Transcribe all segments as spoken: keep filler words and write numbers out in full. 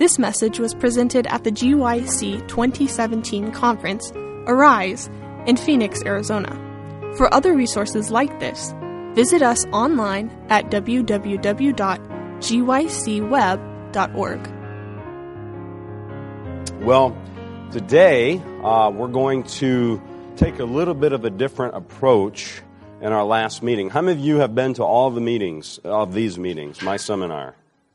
This message was presented at the G Y C twenty seventeen conference, Arise, in Phoenix, Arizona. For other resources like this, visit us online at w w w dot g y c web dot org. Well, today uh, we're going to take a little bit of a different approach in our last meeting. How many of you have been to all the meetings, of these meetings, my seminar?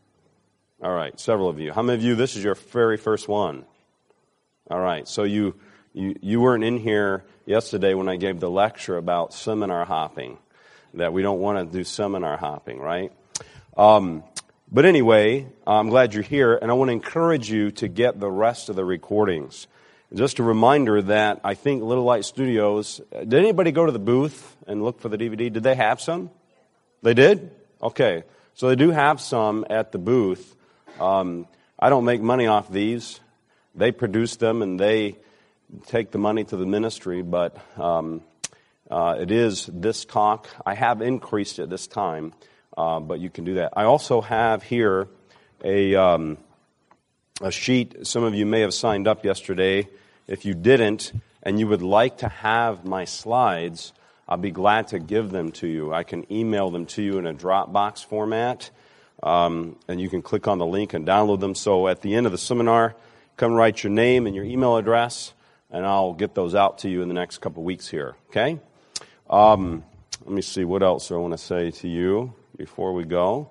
All right, several of you. How many of you, this is your very first one? All right, so you, you, you weren't in here yesterday when I gave the lecture about seminar hopping, that we don't want to do seminar hopping, right? Um, but anyway, I'm glad you're here, and I want to encourage you to get the rest of the recordings. Just a reminder that I think Little Light Studios, did anybody go to the booth and look for the D V D? Did they have some? They did? Okay. So they do have some at the booth. Um, I don't make money off these. They produce them and they take the money to the ministry, but um, uh, it is this talk. I have increased it this time, uh, but you can do that. I also have here a... Um, A sheet. Some of you may have signed up yesterday. If you didn't and you would like to have my slides, I'll be glad to give them to you. I can email them to you in a Dropbox format, um, and you can click on the link and download them. So at the end of the seminar, come write your name and your email address, and I'll get those out to you in the next couple of weeks here, okay? Um, let me see what else I want to say to you before we go,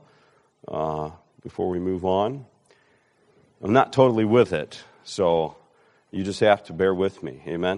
uh, before we move on. I'm not totally with it, so you just have to bear with me, amen,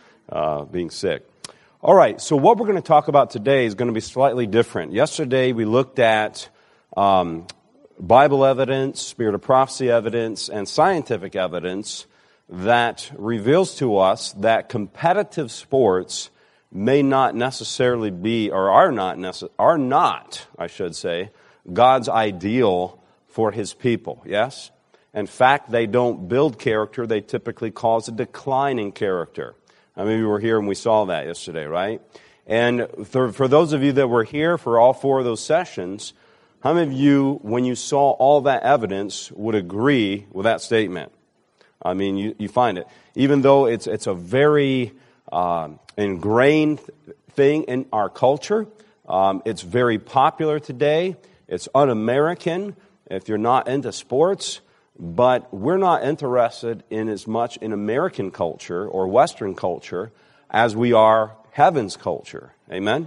uh, being sick. All right, so what we're going to talk about today is going to be slightly different. Yesterday we looked at um, Bible evidence, spirit of prophecy evidence, and scientific evidence that reveals to us that competitive sports may not necessarily be, or are not, necess- are not, I should say, God's ideal for His people, yes? In fact, they don't build character. They typically cause a decline in character. I mean, we were here and we saw that yesterday, right? And for, for those of you that were here for all four of those sessions, how many of you, when you saw all that evidence, would agree with that statement? I mean, you, you find it. Even though it's, it's a very uh, ingrained thing in our culture, um, it's very popular today. It's un-American if you're not into sports. But we're not interested in as much in American culture or Western culture as we are heaven's culture. Amen?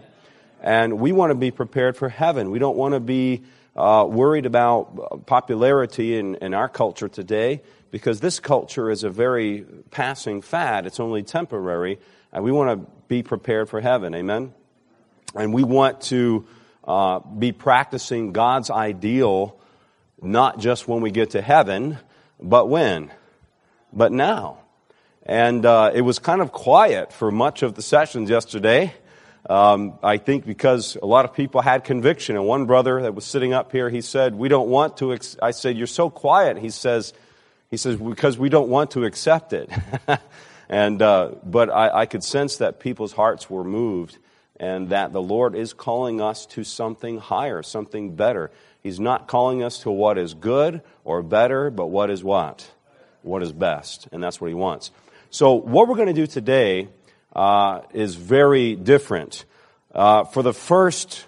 And we want to be prepared for heaven. We don't want to be uh, worried about popularity in, in our culture today, because this culture is a very passing fad. It's only temporary. And we want to be prepared for heaven. Amen? And we want to uh, be practicing God's ideal, not just when we get to heaven, but when? But now. And uh, it was kind of quiet for much of the sessions yesterday. Um, I think because a lot of people had conviction. And one brother that was sitting up here, he said, we don't want to, ex-. I said, you're so quiet. He says, he says, because we don't want to accept it. and uh, But I, I could sense that people's hearts were moved and that the Lord is calling us to something higher, something better. He's not calling us to what is good or better, but what is what? What is best. And that's what He wants. So what we're going to do today uh, is very different. Uh, for the first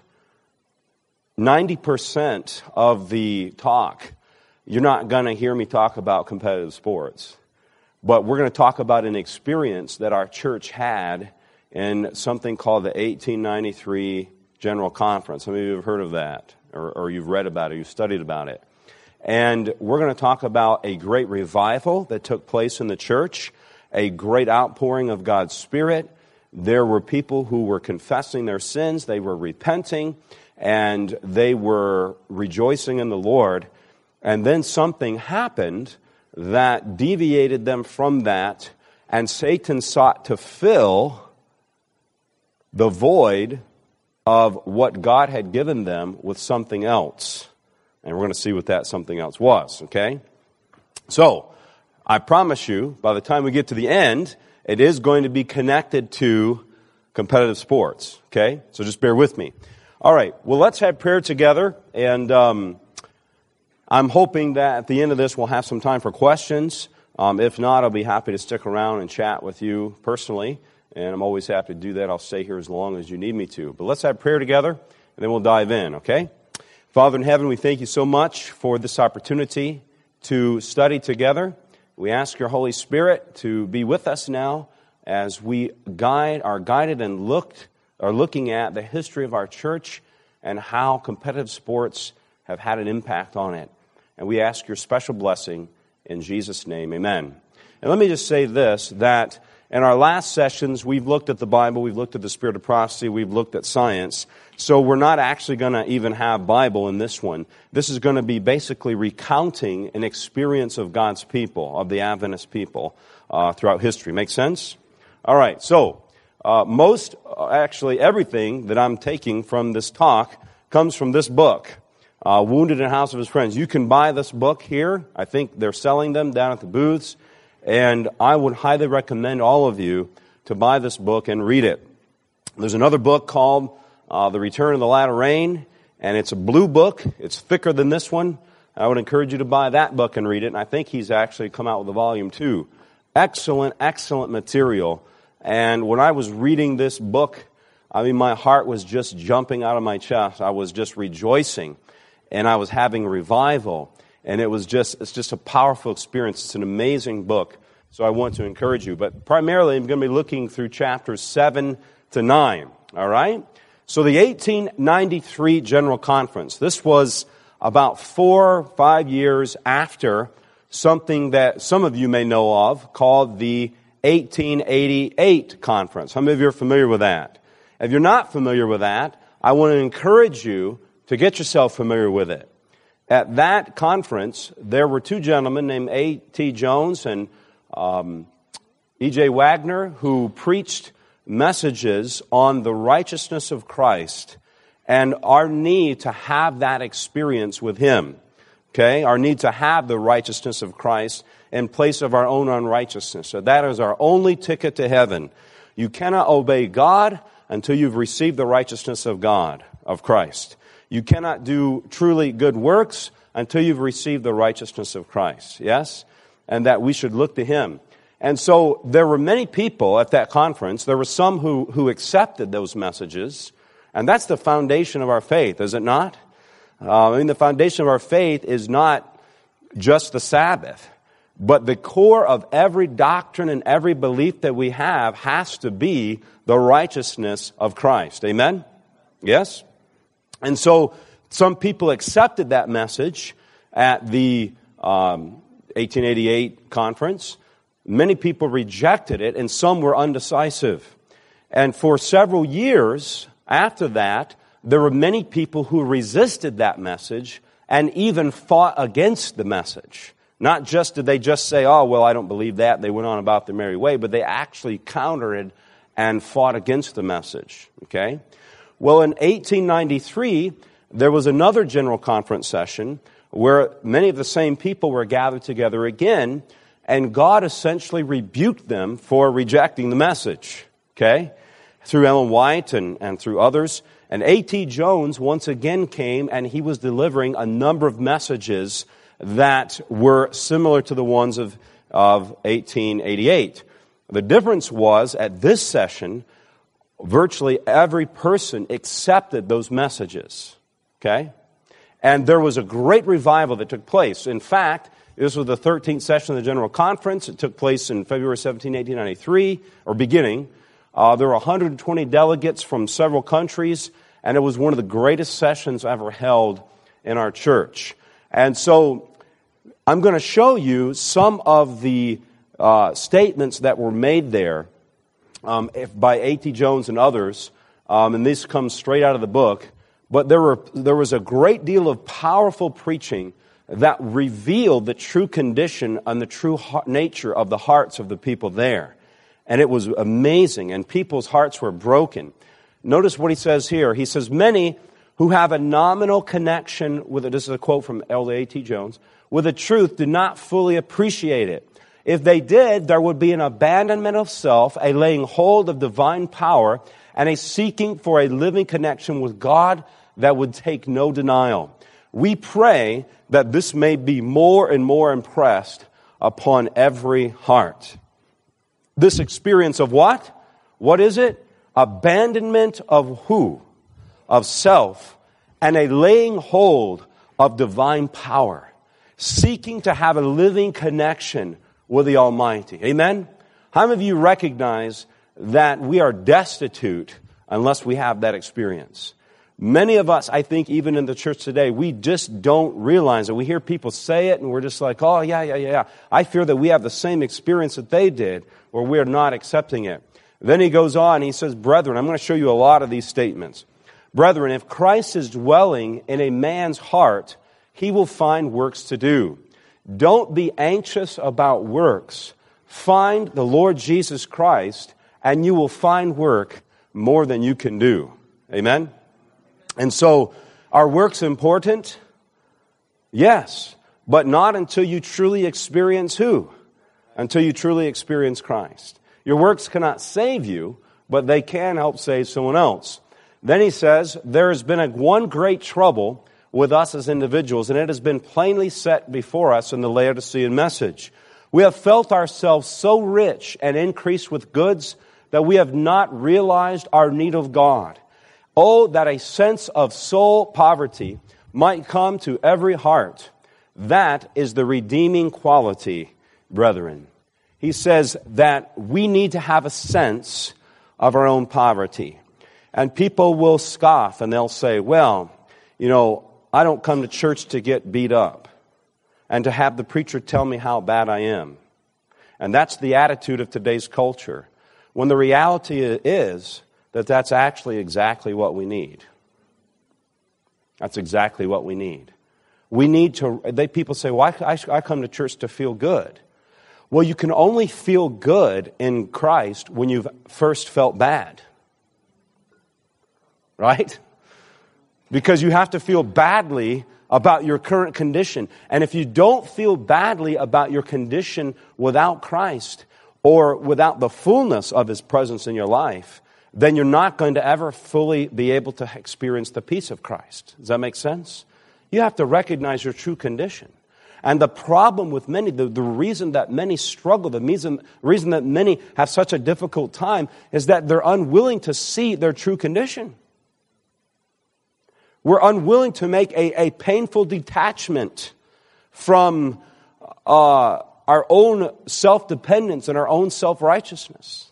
ninety percent of the talk, you're not going to hear me talk about competitive sports. But we're going to talk about an experience that our church had in something called the eighteen ninety-three General Conference. How many of you have heard of that? Or, or you've read about it, you've studied about it. And we're going to talk about a great revival that took place in the church, a great outpouring of God's Spirit. There were people who were confessing their sins, they were repenting, and they were rejoicing in the Lord. And then something happened that deviated them from that, and Satan sought to fill the void of what God had given them with something else. And we're going to see what that something else was, okay? So, I promise you, by the time we get to the end, it is going to be connected to competitive sports, okay? So just bear with me. All right, well, let's have prayer together. And um, I'm hoping that at the end of this we'll have some time for questions. Um, if not, I'll be happy to stick around and chat with you personally, and I'm always happy to do that. I'll stay here as long as you need me to. But let's have prayer together, and then we'll dive in, okay? Father in heaven, we thank you so much for this opportunity to study together. We ask your Holy Spirit to be with us now as we guide, are guided and looked, are looking at the history of our church and how competitive sports have had an impact on it. And we ask your special blessing in Jesus' name, amen. And let me just say this, that in our last sessions, we've looked at the Bible, we've looked at the spirit of prophecy, we've looked at science. So we're not actually going to even have Bible in this one. This is going to be basically recounting an experience of God's people, of the Adventist people, uh, throughout history. Make sense? All right, so uh, most, uh, actually everything that I'm taking from this talk comes from this book, uh, Wounded in the House of His Friends. You can buy this book here. I think they're selling them down at the booths. And I would highly recommend all of you to buy this book and read it. There's another book called uh, The Return of the Latter Rain, and it's a blue book. It's thicker than this one. I would encourage you to buy that book and read it. And I think he's actually come out with a volume two. Excellent, excellent material. And when I was reading this book, I mean, my heart was just jumping out of my chest. I was just rejoicing, and I was having revival. And it was just, it's just a powerful experience. It's an amazing book. So I want to encourage you. But primarily, I'm going to be looking through chapters seven to nine. All right? So the eighteen ninety-three General Conference. This was about four, five years after something that some of you may know of called the eighteen eighty-eight Conference. How many of you are familiar with that? If you're not familiar with that, I want to encourage you to get yourself familiar with it. At that conference, there were two gentlemen named A T Jones and um, E J Wagner who preached messages on the righteousness of Christ and our need to have that experience with Him. Okay? Our need to have the righteousness of Christ in place of our own unrighteousness. So that is our only ticket to heaven. You cannot obey God until you've received the righteousness of God, of Christ. You cannot do truly good works until you've received the righteousness of Christ. Yes? And that we should look to Him. And so there were many people at that conference. There were some who, who accepted those messages. And that's the foundation of our faith, is it not? Uh, I mean, the foundation of our faith is not just the Sabbath. But the core of every doctrine and every belief that we have has to be the righteousness of Christ. Amen? Yes? And so some people accepted that message at the um, eighteen eighty-eight conference. Many people rejected it, and some were undecisive. And for several years after that, there were many people who resisted that message and even fought against the message. Not just did they just say, oh, well, I don't believe that. They went on about their merry way, but they actually countered it and fought against the message. Okay? Well, in eighteen ninety-three, there was another general conference session where many of the same people were gathered together again, and God essentially rebuked them for rejecting the message, okay, through Ellen White and, and through others. And A T Jones once again came, and he was delivering a number of messages that were similar to the ones of, of eighteen eighty-eight. The difference was, at this session, virtually every person accepted those messages, okay? And there was a great revival that took place. In fact, this was the thirteenth session of the General Conference. It took place in February seventeenth, eighteen ninety-three, or beginning. Uh, there were one hundred twenty delegates from several countries, and it was one of the greatest sessions ever held in our church. And so I'm going to show you some of the uh, statements that were made there um, if, by A T Jones and others, um, and this comes straight out of the book. But there were there was a great deal of powerful preaching that revealed the true condition and the true heart, nature of the hearts of the people there. And it was amazing, and people's hearts were broken. Notice what he says here. He says, many who have a nominal connection with it, this is a quote from Elder A T Jones, with the truth do not fully appreciate it. If they did, there would be an abandonment of self, a laying hold of divine power, and a seeking for a living connection with God that would take no denial. We pray that this may be more and more impressed upon every heart. This experience of what? What is it? Abandonment of who? Of self, and a laying hold of divine power, seeking to have a living connection with the Almighty. Amen? How many of you recognize that we are destitute unless we have that experience? Many of us, I think, even in the church today, we just don't realize it. We hear people say it, and we're just like, oh, yeah, yeah, yeah. I fear that we have the same experience that they did, or we're not accepting it. Then he goes on, he says, brethren, I'm going to show you a lot of these statements. Brethren, if Christ is dwelling in a man's heart, he will find works to do. Don't be anxious about works. Find the Lord Jesus Christ, and you will find work more than you can do. Amen? And so, are works important? Yes, but not until you truly experience who? Until you truly experience Christ. Your works cannot save you, but they can help save someone else. Then he says, there has been a one great trouble with us as individuals, and it has been plainly set before us in the Laodicean message. We have felt ourselves so rich and increased with goods that we have not realized our need of God. Oh, that a sense of soul poverty might come to every heart. That is the redeeming quality, brethren. He says that we need to have a sense of our own poverty. And people will scoff and they'll say, well, you know, I don't come to church to get beat up and to have the preacher tell me how bad I am. And that's the attitude of today's culture. When the reality is that that's actually exactly what we need. That's exactly what we need. We need to, they, people say, well, I, I come to church to feel good. Well, you can only feel good in Christ when you've first felt bad. Right? Because you have to feel badly about your current condition. And if you don't feel badly about your condition without Christ or without the fullness of His presence in your life, then you're not going to ever fully be able to experience the peace of Christ. Does that make sense? You have to recognize your true condition. And the problem with many, the, the reason that many struggle, the reason, reason that many have such a difficult time is that they're unwilling to see their true condition. We're unwilling to make a, a painful detachment from uh, our own self-dependence and our own self-righteousness.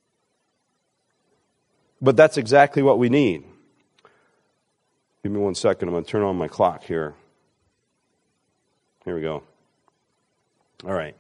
But that's exactly what we need. Give me one second. I'm going to turn on my clock here. Here we go. All right.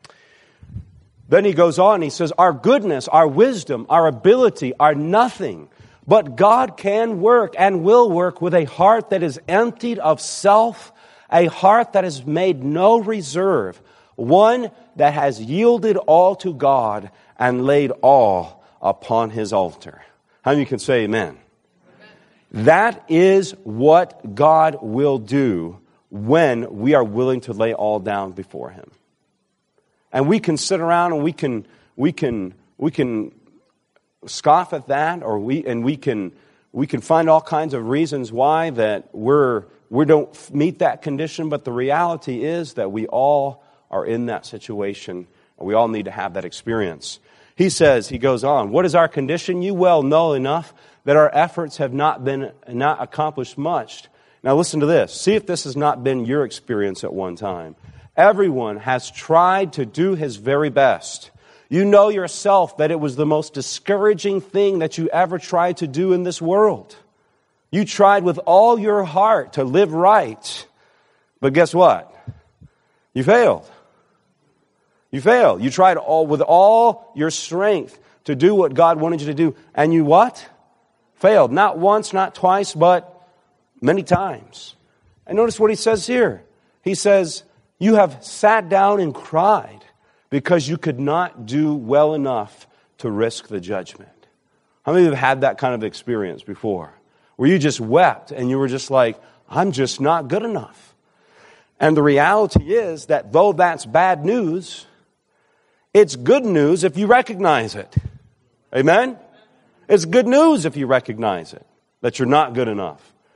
Then he goes on. He says, our goodness, our wisdom, our ability are nothing. But God can work and will work with a heart that is emptied of self, a heart that has made no reserve, one that has yielded all to God and laid all upon His altar. How many can say amen? Amen? That is what God will do when we are willing to lay all down before Him. And we can sit around and we can we can we can scoff at that, or we and we can we can find all kinds of reasons why that we're we don't meet that condition, but the reality is that we all are in that situation, and we all need to have that experience. He says, he goes on, what is our condition? You well know enough that our efforts have not been not accomplished much. Now listen to this. See if this has not been your experience at one time. Everyone has tried to do his very best. You know yourself that it was the most discouraging thing that you ever tried to do in this world. You tried with all your heart to live right. But guess what? You failed. You failed. You tried all with all your strength to do what God wanted you to do. And you what? Failed. Not once, not twice, but many times. And notice what he says here. He says, you have sat down and cried because you could not do well enough to risk the judgment. How many of you have had that kind of experience before? Where you just wept and you were just like, I'm just not good enough. And the reality is that though that's bad news, it's good news if you recognize it. Amen? It's good news if you recognize it, that you're not good enough.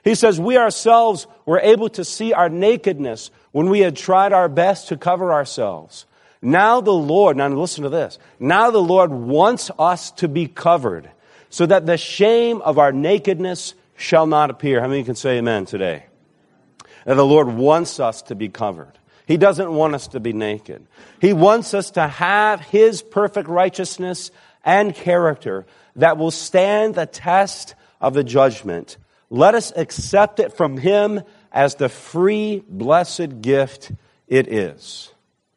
He says, we ourselves were able to see our nakedness when we had tried our best to cover ourselves. Now the Lord, now listen to this, now the Lord wants us to be covered so that the shame of our nakedness shall not appear. How many can say amen today? That the Lord wants us to be covered. He doesn't want us to be naked. He wants us to have His perfect righteousness and character that will stand the test of the judgment. Let us accept it from Him as the free, blessed gift it is.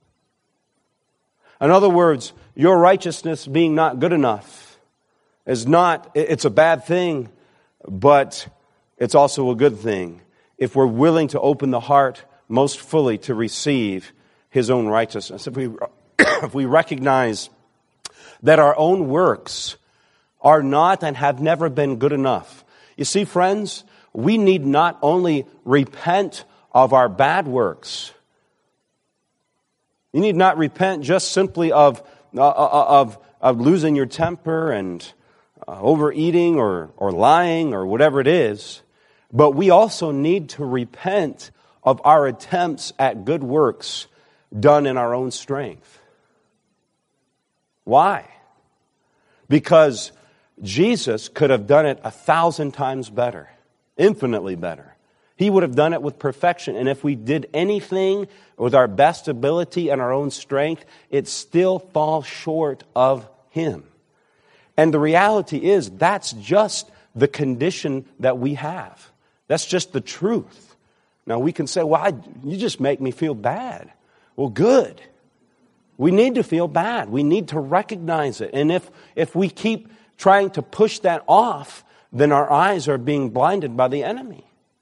In other words, your righteousness being not good enough is not, it's a bad thing, but it's also a good thing if we're willing to open the heart most fully to receive His own righteousness. If we, if we recognize that our own works are not and have never been good enough. You see, friends, we need not only repent of our bad works. You need not repent just simply of, uh, of, of losing your temper and uh, overeating or, or lying or whatever it is. But we also need to repent of our attempts at good works done in our own strength. Why? Because Jesus could have done it a thousand times better, infinitely better. He would have done it with perfection. And if we did anything with our best ability and our own strength, it still falls short of Him. And the reality is, that's just the condition that we have. That's just the truth. Now we can say, well, I, you just make me feel bad. Well, good. We need to feel bad. We need to recognize it. And if, if we keep trying to push that off, then our eyes are being blinded by the enemy.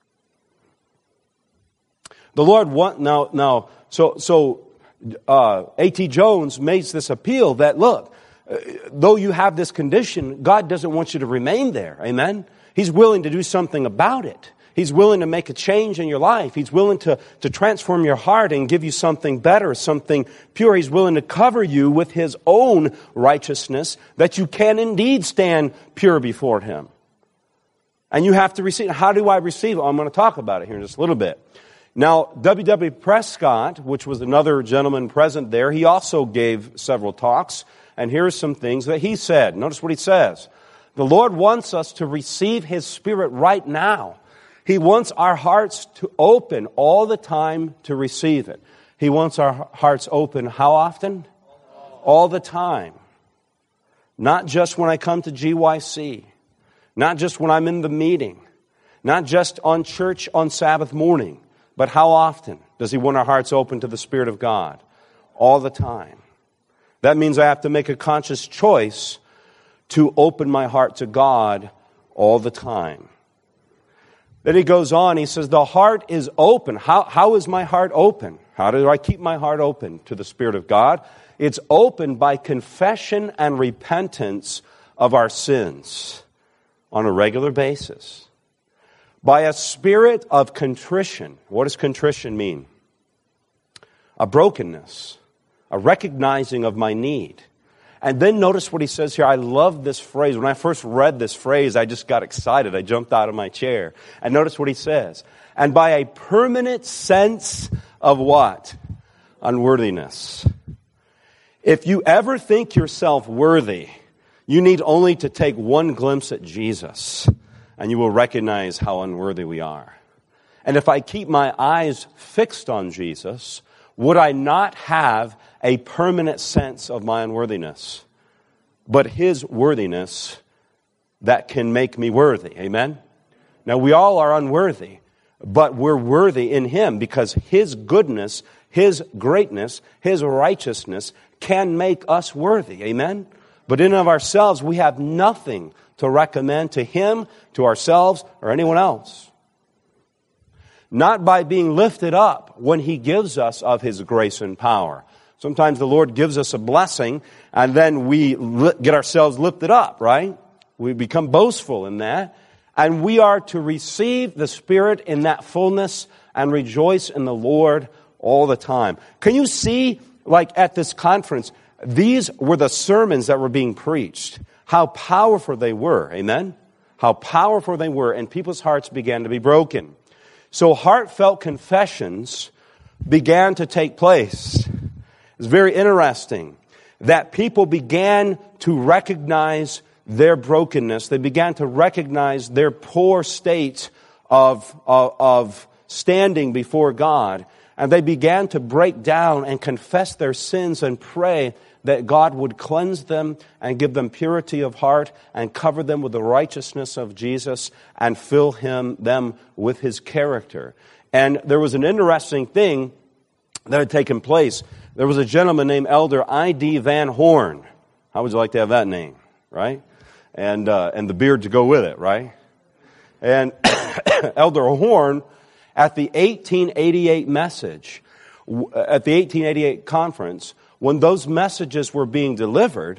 The Lord want now now so so uh, A T Jones makes this appeal that look, uh, though you have this condition, God doesn't want you to remain there. Amen. He's willing to do something about it. He's willing to make a change in your life. He's willing to, to transform your heart and give you something better, something pure. He's willing to cover you with His own righteousness that you can indeed stand pure before Him. And you have to receive. How do I receive it? I'm going to talk about it here in just a little bit. Now, W W Prescott, which was another gentleman present there, he also gave several talks. And here are some things that he said. Notice what he says. The Lord wants us to receive His Spirit right now. He wants our hearts to open all the time to receive it. He wants our hearts open how often? All the time. Not just when I come to G Y C. Not just when I'm in the meeting. Not just on church on Sabbath morning. But how often does He want our hearts open to the Spirit of God? All the time. That means I have to make a conscious choice to open my heart to God all the time. Then he goes on, he says, the heart is open. How, how is my heart open? How do I keep my heart open to the Spirit of God? It's open by confession and repentance of our sins on a regular basis. By a spirit of contrition. What does contrition mean? A brokenness. A recognizing of my need. And then notice what he says here. I love this phrase. When I first read this phrase, I just got excited. I jumped out of my chair. And notice what he says. And by a permanent sense of what? Unworthiness. If you ever think yourself worthy, you need only to take one glimpse at Jesus, and you will recognize how unworthy we are. And if I keep my eyes fixed on Jesus, would I not have a permanent sense of my unworthiness, but His worthiness that can make me worthy? Amen? Now, we all are unworthy, but we're worthy in Him because His goodness, His greatness, His righteousness can make us worthy. Amen? But in and of ourselves, we have nothing to recommend to Him, to ourselves, or anyone else. Not by being lifted up when He gives us of His grace and power. Sometimes the Lord gives us a blessing, and then we get ourselves lifted up, right? We become boastful in that. And we are to receive the Spirit in that fullness and rejoice in the Lord all the time. Can you see, like at this conference, these were the sermons that were being preached. How powerful they were, amen? how powerful they were, and people's hearts began to be broken. So heartfelt confessions began to take place. It's very interesting that people began to recognize their brokenness. They began to recognize their poor state of, of, of standing before God. And they began to break down and confess their sins and pray that God would cleanse them and give them purity of heart and cover them with the righteousness of Jesus and fill him them with his character. And there was an interesting thing that had taken place. There was a gentleman named Elder I D Van Horn. How would you like to have that name, right? And uh, and the beard to go with it, right? And Elder Horn, at the eighteen eighty-eight message, at the eighteen eighty-eight conference, when those messages were being delivered,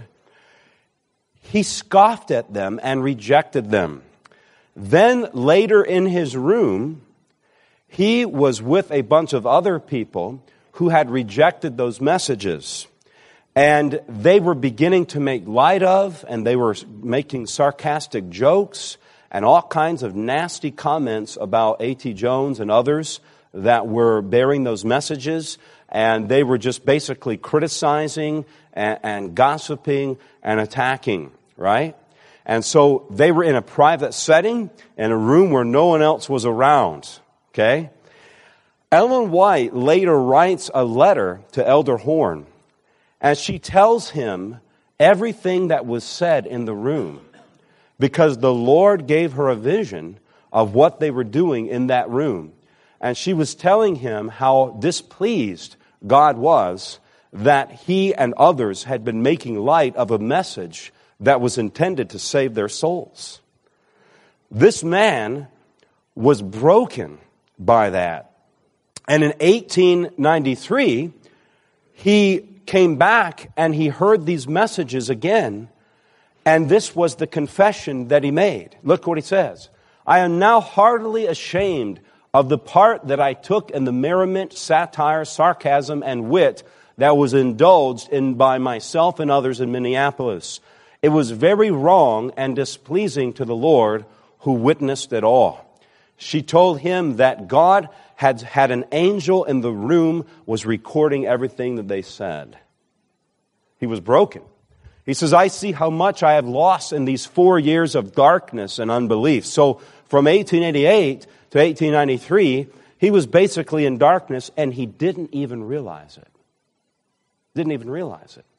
he scoffed at them and rejected them. Then later in his room, he was with a bunch of other people who had rejected those messages. And they were beginning to make light of, and they were making sarcastic jokes and all kinds of nasty comments about A T Jones and others that were bearing those messages. And they were just basically criticizing and, and gossiping and attacking, right? And so they were in a private setting, in a room where no one else was around, okay? Ellen White later writes a letter to Elder Horn, and she tells him everything that was said in the room, because the Lord gave her a vision of what they were doing in that room. And she was telling him how displeased God was that he and others had been making light of a message that was intended to save their souls. This man was broken by that. And in eighteen ninety-three, he came back and he heard these messages again. And this was the confession that he made. Look what he says. I am now heartily ashamed of the part that I took in the merriment, satire, sarcasm, and wit that was indulged in by myself and others in Minneapolis. It was very wrong and displeasing to the Lord who witnessed it all. She told him that God had had an angel in the room, was recording everything that they said. He was broken. He says, I see how much I have lost in these four years of darkness and unbelief. So from eighteen eighty-eight to eighteen ninety-three, he was basically in darkness, and he didn't even realize it. Didn't even realize it.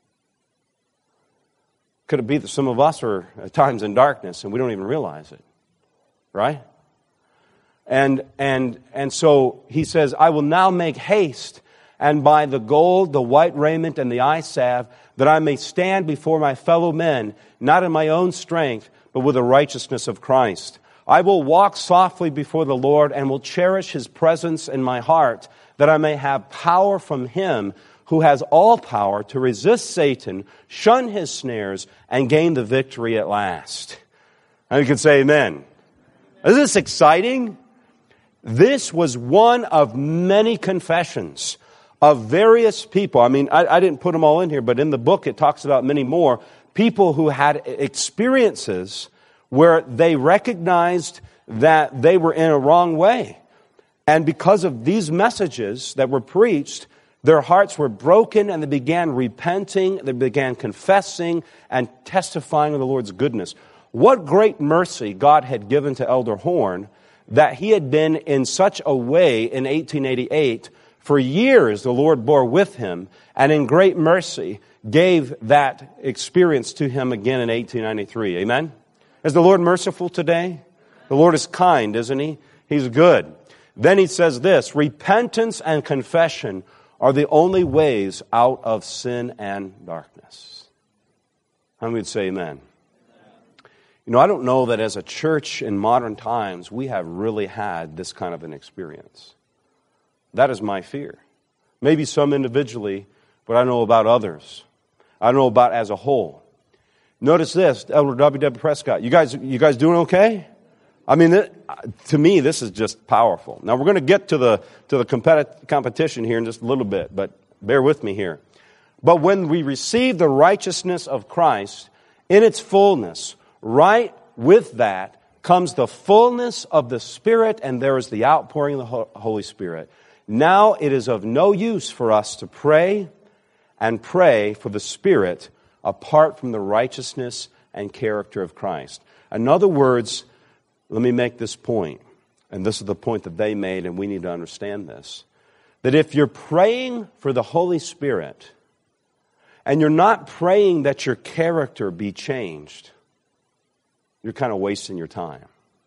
Could it be that some of us are at times in darkness and we don't even realize it? Right? And and and so he says, I will now make haste, and by the gold, the white raiment, and the eye salve, that I may stand before my fellow men, not in my own strength, but with the righteousness of Christ. I will walk softly before the Lord, and will cherish his presence in my heart, that I may have power from him who has all power to resist Satan, shun his snares, and gain the victory at last. And you can say amen. Isn't this exciting? This was one of many confessions of various people. I mean, I, I didn't put them all in here, but in the book it talks about many more people who had experiences where they recognized that they were in a wrong way. And because of these messages that were preached, their hearts were broken, and they began repenting, they began confessing and testifying of the Lord's goodness. What great mercy God had given to Elder Horn, that he had been in such a way in eighteen eighty-eight. For years the Lord bore with him, and in great mercy gave that experience to him again in eighteen ninety-three. Amen? Is the Lord merciful today? The Lord is kind, isn't he? He's good. Then he says this, repentance and confession are the only ways out of sin and darkness. How many would say amen? You know, I don't know that as a church in modern times, we have really had this kind of an experience. That is my fear. Maybe some individually, but I know about others. I know about as a whole. Notice this, Elder W W Prescott. You guys, you guys doing okay? I mean, it, to me, this is just powerful. Now, we're going to get to the to the competi- competition here in just a little bit, but bear with me here. But when we receive the righteousness of Christ in its fullness, right with that comes the fullness of the Spirit, and there is the outpouring of the Holy Spirit. Now it is of no use for us to pray and pray for the Spirit apart from the righteousness and character of Christ. In other words, let me make this point, and this is the point that they made, and we need to understand this, that if you're praying for the Holy Spirit and you're not praying that your character be changed, you're kind of wasting your time.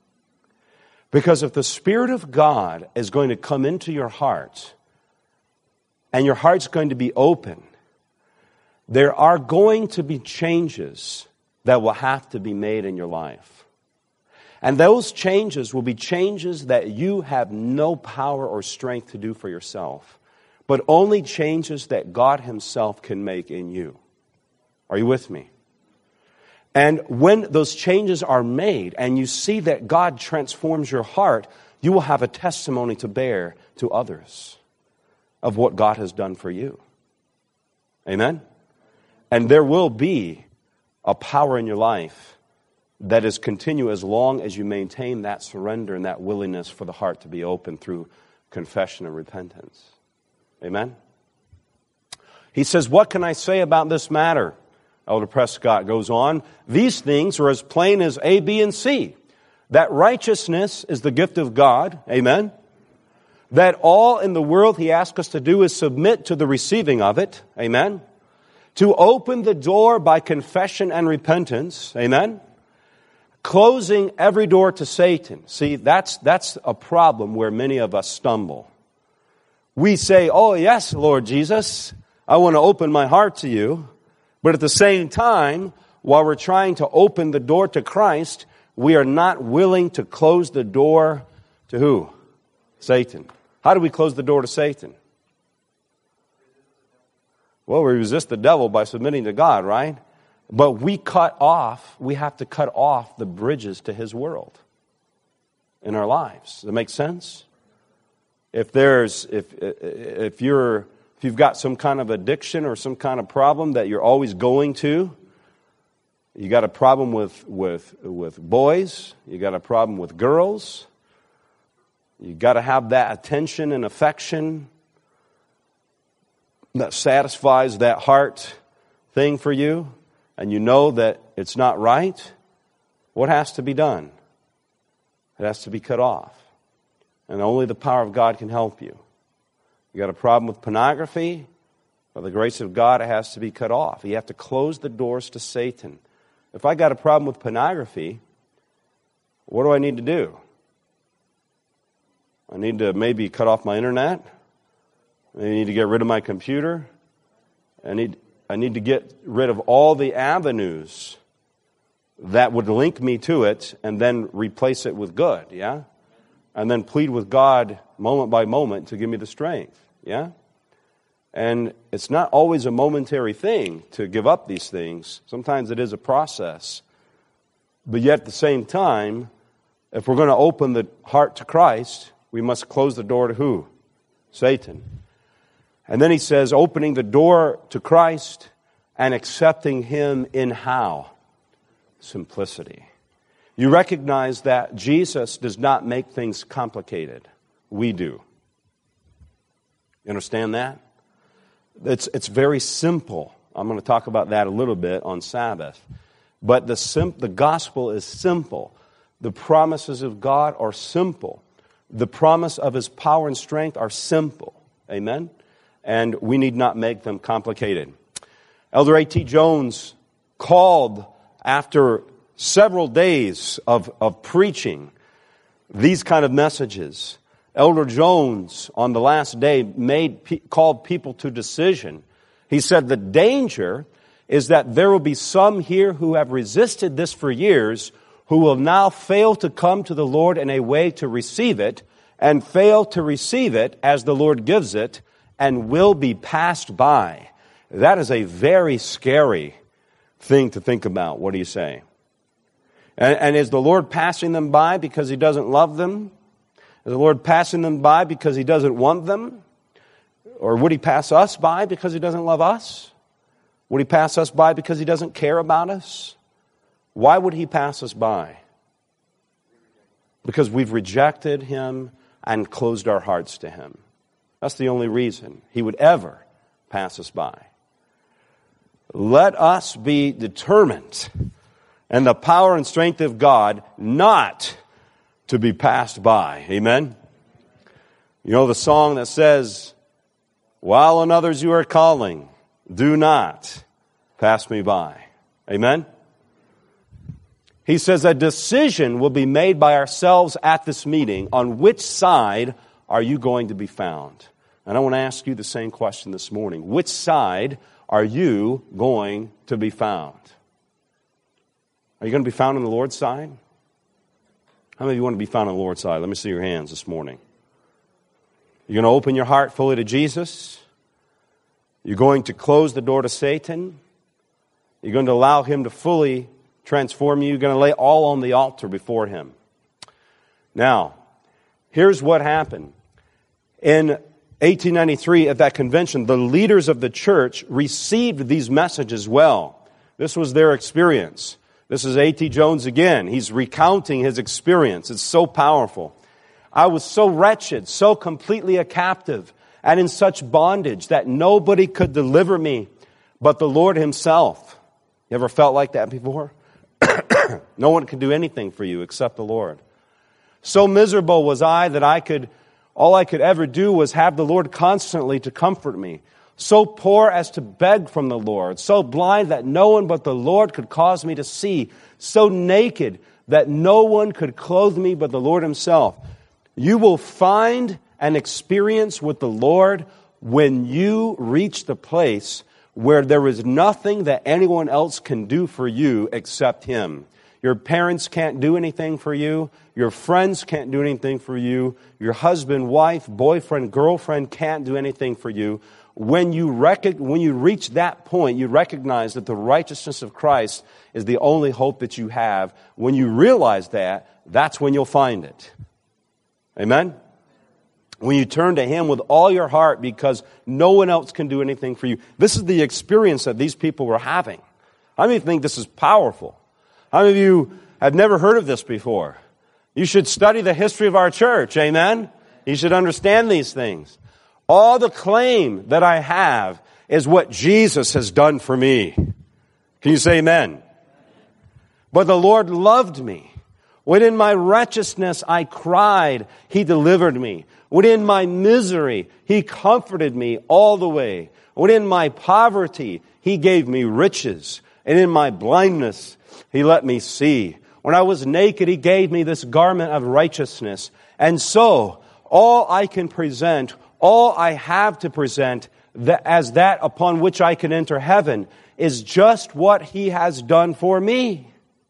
Because if the Spirit of God is going to come into your heart and your heart's going to be open, there are going to be changes that will have to be made in your life. And those changes will be changes that you have no power or strength to do for yourself, but only changes that God Himself can make in you. Are you with me? And when those changes are made and you see that God transforms your heart, you will have a testimony to bear to others of what God has done for you. Amen? And there will be a power in your life that is continuous as long as you maintain that surrender and that willingness for the heart to be open through confession and repentance. Amen? He says, what can I say about this matter? Elder Prescott goes on, these things are as plain as A, B, and C. That righteousness is the gift of God. Amen? That all in the world He asks us to do is submit to the receiving of it. Amen? To open the door by confession and repentance. Amen? Closing every door to Satan. See, that's, that's a problem where many of us stumble. We say, oh yes, Lord Jesus, I want to open my heart to you. But at the same time, while we're trying to open the door to Christ, we are not willing to close the door to who? Satan. How do we close the door to Satan? Well, we resist the devil by submitting to God, right? But we cut off, we have to cut off the bridges to his world in our lives. Does that make sense? If there's, if if you're, if you've got some kind of addiction or some kind of problem that you're always going to, you got a problem with with with boys, you got a problem with girls, you got to have that attention and affection that satisfies that heart thing for you, and you know that it's not right, what has to be done? It has to be cut off. And only the power of God can help you. You got a problem with pornography? By the grace of God, it has to be cut off. You have to close the doors to Satan. If I got a problem with pornography, what do I need to do? I need to maybe cut off my internet. I need to get rid of my computer. I need, I need to get rid of all the avenues that would link me to it and then replace it with good, yeah? And then plead with God moment by moment to give me the strength, yeah? And it's not always a momentary thing to give up these things. Sometimes it is a process. But yet at the same time, if we're going to open the heart to Christ, we must close the door to who? Satan. And then he says, opening the door to Christ and accepting Him in how? Simplicity. You recognize that Jesus does not make things complicated. We do. You understand that? It's, it's very simple. I'm going to talk about that a little bit on Sabbath. But the, sim- the gospel is simple. The promises of God are simple. The promise of His power and strength are simple. Amen? And we need not make them complicated. Elder A T Jones called after several days of, of preaching these kind of messages. Elder Jones, on the last day, made called people to decision. He said the danger is that there will be some here who have resisted this for years, who will now fail to come to the Lord in a way to receive it, and fail to receive it as the Lord gives it, and will be passed by. That is a very scary thing to think about. What do you say? And, and is the Lord passing them by because He doesn't love them? Is the Lord passing them by because He doesn't want them? Or would He pass us by because He doesn't love us? Would He pass us by because He doesn't care about us? Why would He pass us by? Because we've rejected him and closed our hearts to him. That's the only reason he would ever pass us by. Let us be determined in the power and strength of God not to be passed by. Amen? You know the song that says, while on others you are calling, do not pass me by. Amen? He says a decision will be made by ourselves at this meeting on which side are you going to be found. And I want to ask you the same question this morning. Which side are you going to be found? Are you going to be found on the Lord's side? How many of you want to be found on the Lord's side? Let me see your hands this morning. You're going to open your heart fully to Jesus? You're going to close the door to Satan? You're going to allow him to fully transform you? You're going to lay all on the altar before him. Now, here's what happened. In eighteen ninety-three, at that convention, the leaders of the church received these messages well. This was their experience. This is A T Jones again. He's recounting his experience. It's so powerful. I was so wretched, so completely a captive, and in such bondage that nobody could deliver me but the Lord himself. You ever felt like that before? No one could do anything for you except the Lord. So miserable was I that I could, all I could ever do was have the Lord constantly to comfort me. So poor as to beg from the Lord. So blind that no one but the Lord could cause me to see. So naked that no one could clothe me but the Lord himself. You will find an experience with the Lord when you reach the place where there is nothing that anyone else can do for you except him. Your parents can't do anything for you. Your friends can't do anything for you. Your husband, wife, boyfriend, girlfriend can't do anything for you. When you rec- when you reach that point, you recognize that the righteousness of Christ is the only hope that you have. When you realize that, that's when you'll find it. Amen? When you turn to him with all your heart because no one else can do anything for you. This is the experience that these people were having. How many think this is powerful? How many of you have never heard of this before? You should study the history of our church. Amen? You should understand these things. All the claim that I have is what Jesus has done for me. Can you say amen? But the Lord loved me. When in my wretchedness I cried, he delivered me. When in my misery, he comforted me all the way. When in my poverty, he gave me riches. And in my blindness, he let me see. When I was naked, he gave me this garment of righteousness. And so, all I can present, all I have to present that as that upon which I can enter heaven is just what he has done for me.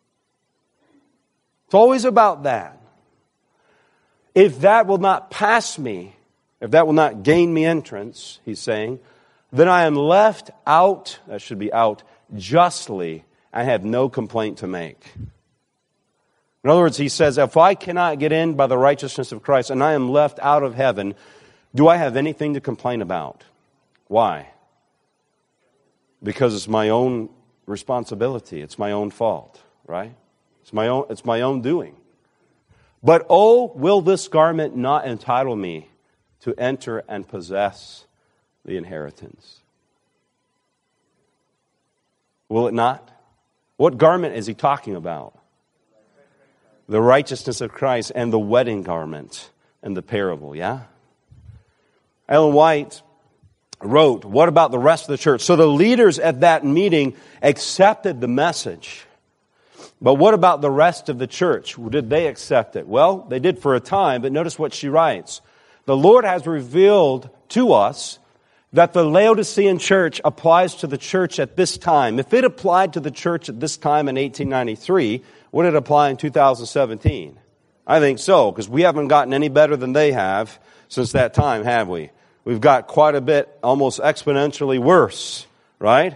It's always about that. If that will not pass me, if that will not gain me entrance, he's saying, then I am left out, that should be out, justly, and have no complaint to make. In other words, he says, if I cannot get in by the righteousness of Christ and I am left out of heaven, do I have anything to complain about? Why? Because it's my own responsibility. It's my own fault, right? It's my own, it's my own doing. But oh, will this garment not entitle me to enter and possess the inheritance? Will it not? What garment is he talking about? The righteousness of Christ and the wedding garment in the parable, yeah? Ellen White wrote, what about the rest of the church? So the leaders at that meeting accepted the message. But what about the rest of the church? Did they accept it? Well, they did for a time, but notice what she writes. The Lord has revealed to us that the Laodicean church applies to the church at this time. If it applied to the church at this time in eighteen ninety-three, would it apply in two thousand seventeen? I think so, because we haven't gotten any better than they have since that time, have we? We've got quite a bit, almost exponentially worse, right?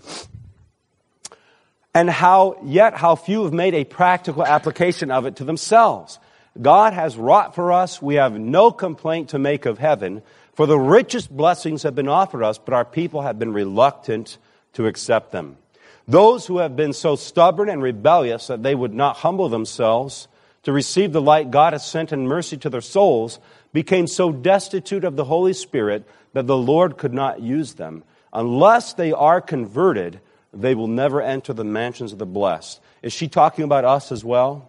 And how, yet how few have made a practical application of it to themselves. God has wrought for us. We have no complaint to make of heaven. For the richest blessings have been offered us, but our people have been reluctant to accept them. Those who have been so stubborn and rebellious that they would not humble themselves to receive the light God has sent in mercy to their souls, became so destitute of the Holy Spirit that the Lord could not use them. Unless they are converted, they will never enter the mansions of the blessed. Is she talking about us as well?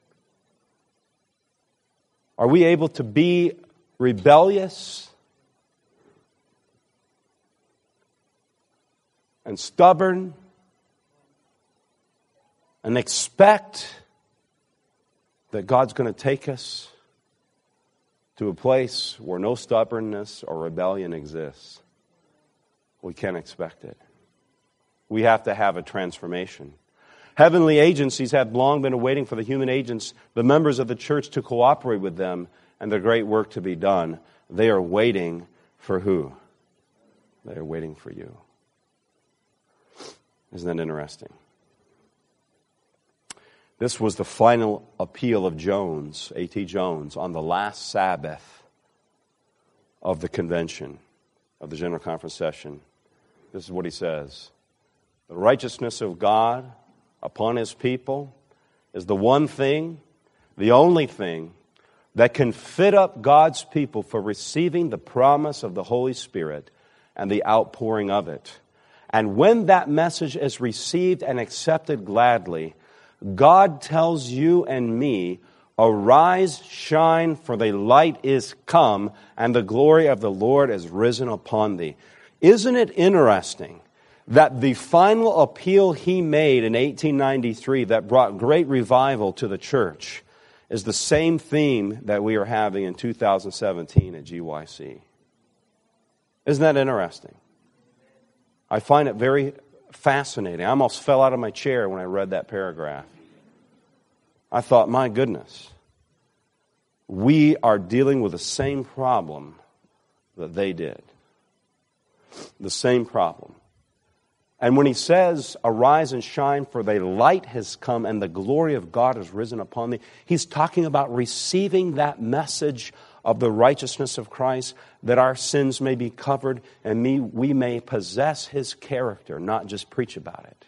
Are we able to be rebellious and stubborn and expect that God's going to take us to a place where no stubbornness or rebellion exists? We can't expect it. We have to have a transformation. Heavenly agencies have long been waiting for the human agents, the members of the church, to cooperate with them and the great work to be done. They are waiting for who? They are waiting for you. Isn't that interesting? This was the final appeal of Jones, A T Jones, on the last Sabbath of the convention, of the General Conference session. This is what he says. The righteousness of God upon His people is the one thing, the only thing, that can fit up God's people for receiving the promise of the Holy Spirit and the outpouring of it. And when that message is received and accepted gladly, God tells you and me, arise, shine, for the light is come, and the glory of the Lord is risen upon thee. Isn't it interesting that the final appeal he made in eighteen ninety-three that brought great revival to the church is the same theme that we are having in two thousand seventeen at G Y C? Isn't that interesting? I find it very fascinating. I almost fell out of my chair when I read that paragraph. I thought, my goodness, we are dealing with the same problem that they did. The same problem. And when he says, arise and shine, for the light has come and the glory of God has risen upon thee, he's talking about receiving that message of the righteousness of Christ, that our sins may be covered and me, we may possess His character, not just preach about it.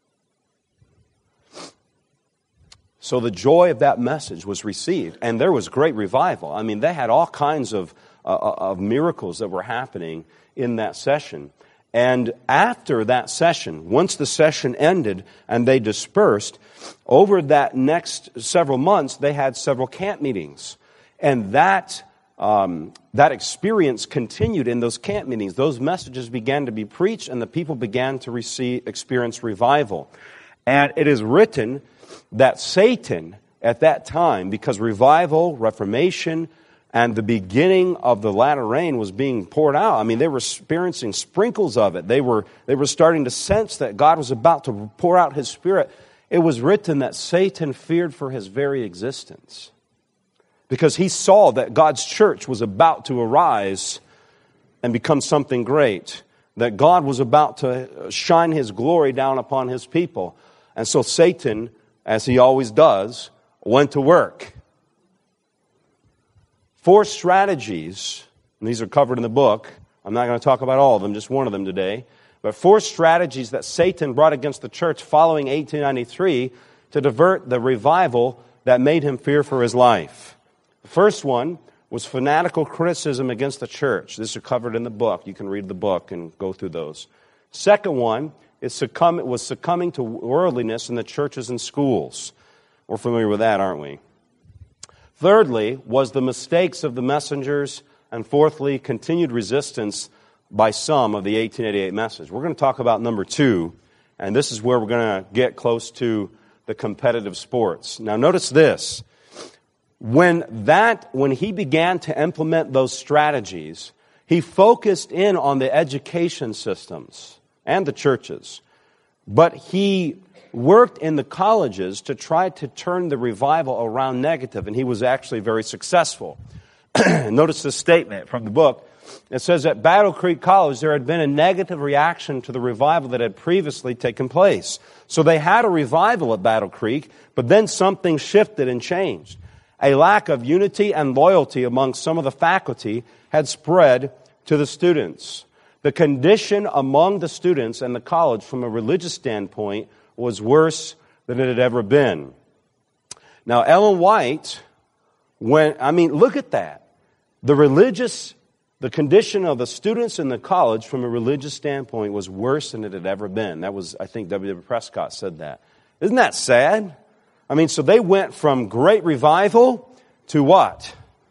So the joy of that message was received, and there was great revival. I mean, they had all kinds of, uh, of miracles that were happening in that session. And after that session, once the session ended and they dispersed, over that next several months, they had several camp meetings. And that um, that experience continued in those camp meetings. Those messages began to be preached, and the people began to receive, experience revival. And it is written that Satan, at that time, because revival, reformation, and the beginning of the latter rain was being poured out. I mean, they were experiencing sprinkles of it. They were, they were starting to sense that God was about to pour out His Spirit. It was written that Satan feared for his very existence, because he saw that God's church was about to arise and become something great, that God was about to shine His glory down upon His people. And so Satan, as he always does, went to work. Four strategies, and these are covered in the book. I'm not going to talk about all of them, just one of them today. But four strategies that Satan brought against the church following eighteen ninety-three to divert the revival that made him fear for his life. The first one was fanatical criticism against the church. These are covered in the book. You can read the book and go through those. Second one is succumb, was succumbing to worldliness in the churches and schools. We're familiar with that, aren't we? Thirdly, was the mistakes of the messengers. And fourthly, continued resistance by some of the eighteen eighty-eight message. We're going to talk about number two, and this is where we're going to get close to the competitive sports. Now notice this. When that, when he began to implement those strategies, he focused in on the education systems and the churches. But he worked in the colleges to try to turn the revival around negative, and he was actually very successful. Notice this statement from the book. It says at Battle Creek College there had been a negative reaction to the revival that had previously taken place. So they had a revival at Battle Creek, but then something shifted and changed. A lack of unity and loyalty among some of the faculty had spread to the students. The condition among the students and the college from a religious standpoint was worse than it had ever been. Now, Ellen White, when, I mean, look at that. The religious, the condition of the students in the college from a religious standpoint was worse than it had ever been. That was, I think, W W Prescott said that. Isn't that sad? I mean, so they went from great revival to what?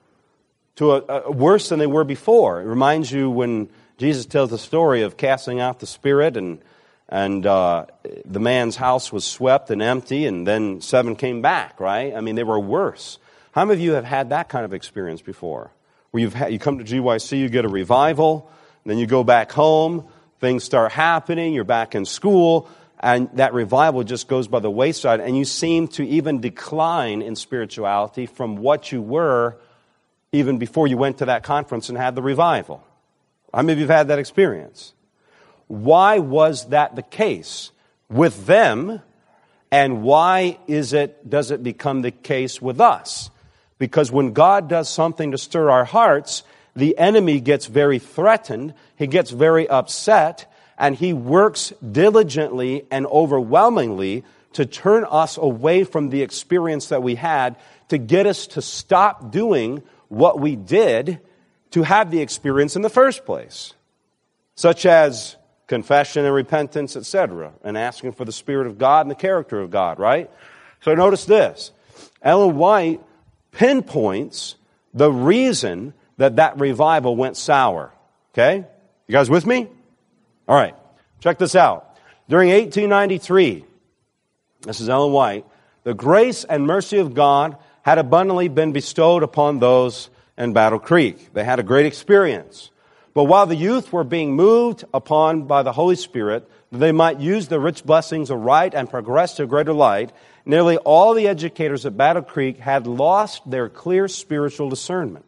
To a, a worse than they were before. It reminds you when Jesus tells the story of casting out the spirit, and and uh, the man's house was swept and empty, and then seven came back, right? I mean, they were worse. How many of you have had that kind of experience before? Where you've had, you come to G Y C, you get a revival, then you go back home, things start happening, you're back in school, and that revival just goes by the wayside, and you seem to even decline in spirituality from what you were even before you went to that conference and had the revival. How many of you have had that experience? Why was that the case with them, and why is it, does it become the case with us? Because when God does something to stir our hearts, the enemy gets very threatened, he gets very upset, and he works diligently and overwhelmingly to turn us away from the experience that we had, to get us to stop doing what we did to have the experience in the first place, such as confession and repentance, et cetera, and asking for the Spirit of God and the character of God, right? So notice this. Ellen White pinpoints the reason that that revival went sour. Okay? You guys with me? All right. Check this out. During eighteen ninety-three, this is Ellen White, the grace and mercy of God had abundantly been bestowed upon those in Battle Creek. They had a great experience. But while the youth were being moved upon by the Holy Spirit, that they might use the rich blessings aright and progress to greater light, nearly all the educators at Battle Creek had lost their clear spiritual discernment.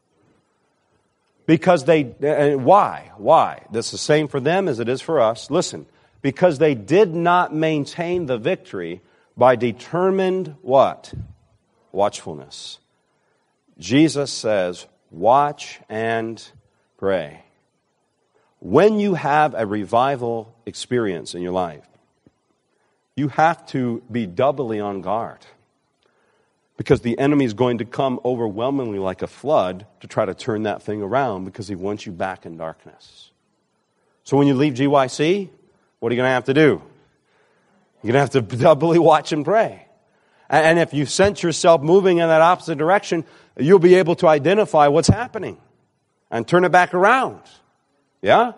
Because they, and why? Why? This is the same for them as it is for us. Listen, because they did not maintain the victory by determined what? Watchfulness. Jesus says, watch and pray. When you have a revival experience in your life, you have to be doubly on guard, because the enemy is going to come overwhelmingly like a flood to try to turn that thing around, because he wants you back in darkness. So when you leave G Y C, what are you going to have to do? You're going to have to doubly watch and pray. And if you sense yourself moving in that opposite direction, you'll be able to identify what's happening and turn it back around. Yeah?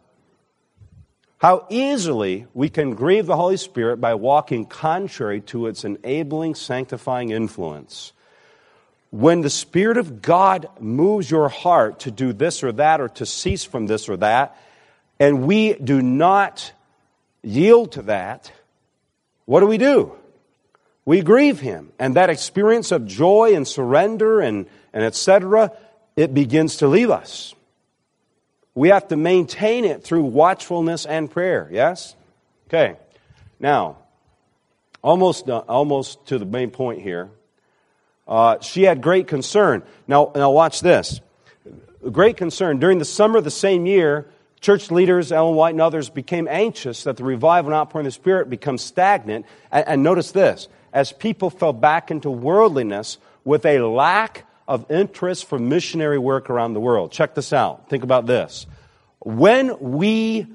How easily we can grieve the Holy Spirit by walking contrary to its enabling, sanctifying influence. When the Spirit of God moves your heart to do this or that, or to cease from this or that, and we do not yield to that, what do we do? We grieve Him. And that experience of joy and surrender and, and et cetera, it begins to leave us. We have to maintain it through watchfulness and prayer, yes? Okay. Now, almost uh, almost to the main point here. Uh, she had great concern. Now, now watch this. Great concern. During the summer of the same year, church leaders, Ellen White and others, became anxious that the revival and outpouring of the Spirit become stagnant. And, and notice this. As people fell back into worldliness with a lack of interest for missionary work around the world. Check this out. Think about this. When we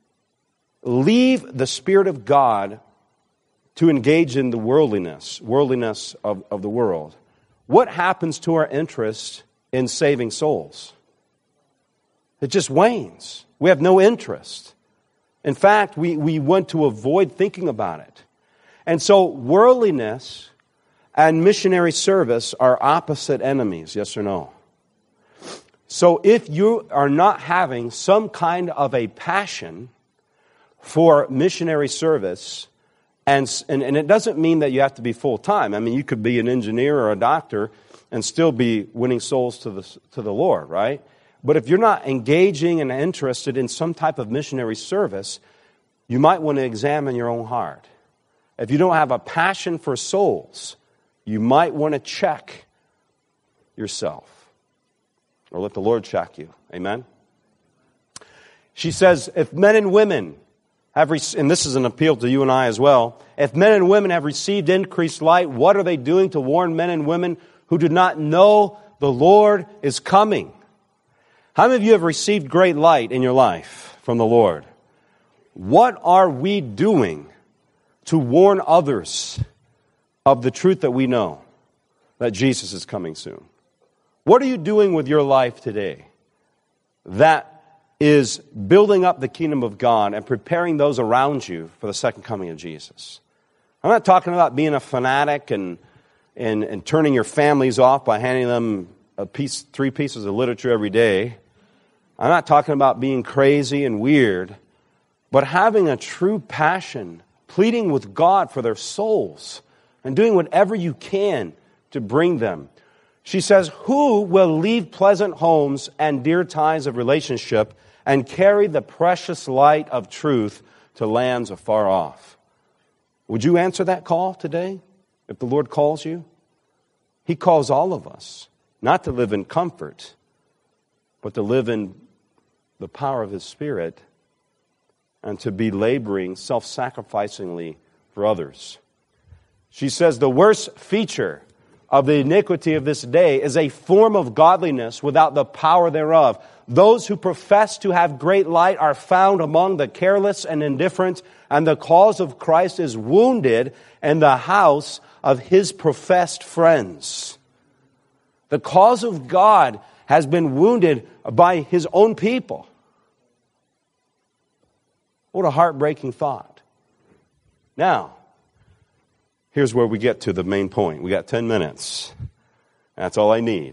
leave the Spirit of God to engage in the worldliness, worldliness of, of the world, what happens to our interest in saving souls? It just wanes. We have no interest. In fact, we, we want to avoid thinking about it. And so worldliness and missionary service are opposite enemies, yes or no? So if you are not having some kind of a passion for missionary service, and, and, and it doesn't mean that you have to be full-time. I mean, you could be an engineer or a doctor and still be winning souls to the, to the Lord, right? But if you're not engaging and interested in some type of missionary service, you might want to examine your own heart. If you don't have a passion for souls, you might want to check yourself, or let the Lord check you. Amen? She says, if men and women have, re- and this is an appeal to you and I as well, if men and women have received increased light, what are they doing to warn men and women who do not know the Lord is coming? How many of you have received great light in your life from the Lord? What are we doing to warn others of the truth that we know, that Jesus is coming soon? What are you doing with your life today that is building up the kingdom of God and preparing those around you for the second coming of Jesus? I'm not talking about being a fanatic and and, and turning your families off by handing them a piece, three pieces of literature every day. I'm not talking about being crazy and weird, but having a true passion, pleading with God for their souls, and doing whatever you can to bring them. She says, who will leave pleasant homes and dear ties of relationship and carry the precious light of truth to lands afar off? Would you answer that call today, if the Lord calls you? He calls all of us, not to live in comfort, but to live in the power of His Spirit and to be laboring self-sacrificingly for others. She says the worst feature of the iniquity of this day is a form of godliness without the power thereof. Those who profess to have great light are found among the careless and indifferent, and the cause of Christ is wounded in the house of His professed friends. The cause of God has been wounded by His own people. What a heartbreaking thought. Now, here's where we get to the main point. We got ten minutes. That's all I need.